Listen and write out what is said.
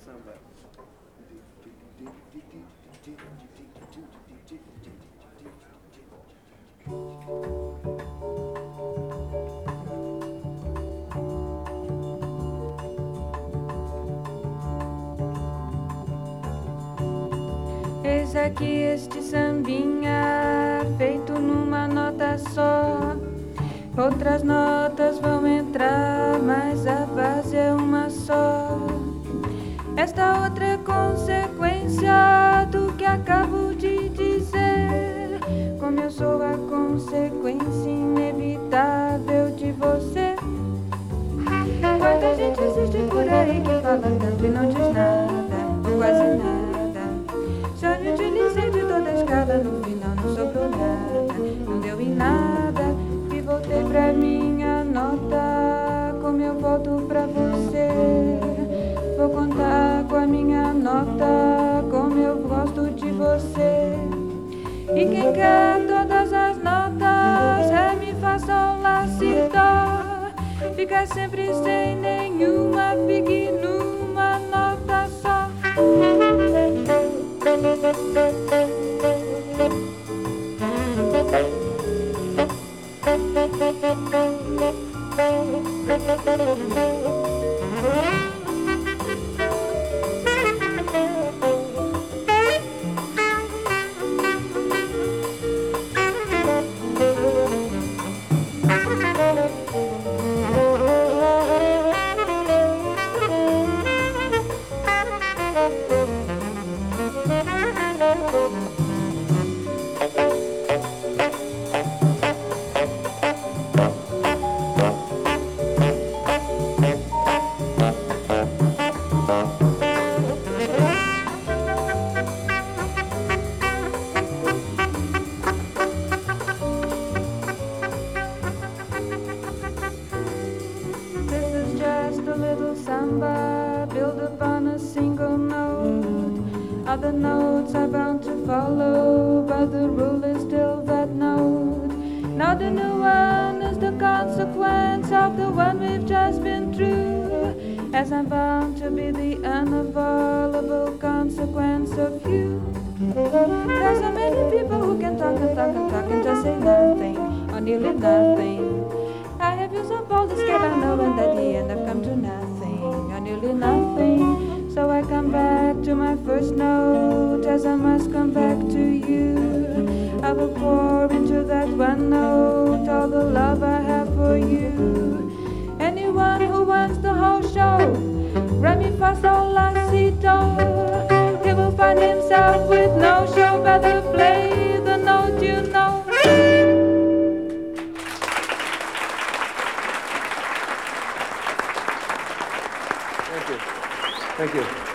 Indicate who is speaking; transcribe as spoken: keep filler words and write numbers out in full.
Speaker 1: samba.
Speaker 2: Eis aqui este sambinha feito numa nota só. Outras notas vão entrar, mas a base é uma só. Esta outra é consequência do que acabo de dizer. Como eu sou a consequência inevitável de você. Quanta gente existe por aí que fala tanto e não diz nada, ou quase nada. Já me utilizei de toda a escala, no final não sobrou nada, não deu em nada. E voltei pra minha nota, como eu volto pra você. Vou contar com a minha nota, como eu gosto de você. E quem quer todas as notas, ré, mi, fá, sol, lá, si, dó, fica sempre sem nenhuma, fique numa nota só. Samba built upon a single note. Other notes are bound to follow, but the rule is still that note. Now the new one is the consequence of the one we've just been through, as I'm bound to be the unavoidable consequence of you. There's so many people who can talk and talk and talk and just say nothing, or nearly nothing. I have used up all the skill I know, and at the end I've come to nothing, or nearly nothing. So I come back to my first note, as I must come back to you. I will pour into that one note all the love I have for you. Anyone who wants the whole show, ré, mi, fá, sol, lá, si, do, he will find himself with no show. Better play the note you know.
Speaker 1: Thank you. Thank you.